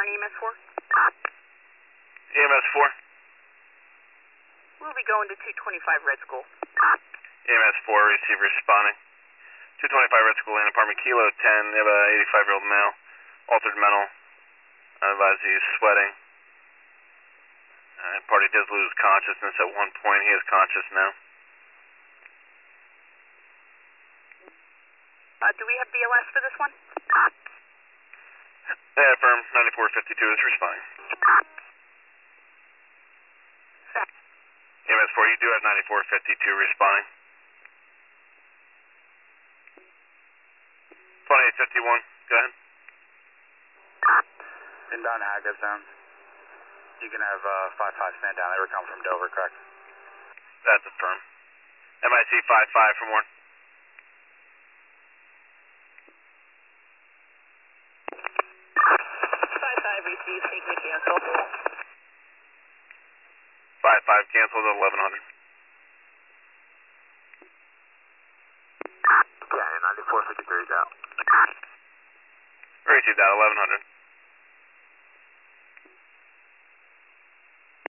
EMS 4? EMS 4. We'll be going to 225 Red School. EMS 4, receiver responding. 225 Red School, Land Apartment, Kilo 10. They have a 85-year-old male, altered mental. I advise he's sweating. Party does lose consciousness at one point. He is conscious now. Do we have BLS for this one? Yeah, firm. 9452 is responding. EMS 4, you do have 9452 responding. 2851, go ahead. Inbound Hagerstown. You can have 55 stand down. They were coming from Dover, correct? That's a firm. MIC 55 for more. 55 received, take me cancel. 55 canceled at 1100. Yeah, 9453 is out. Received that, 1100.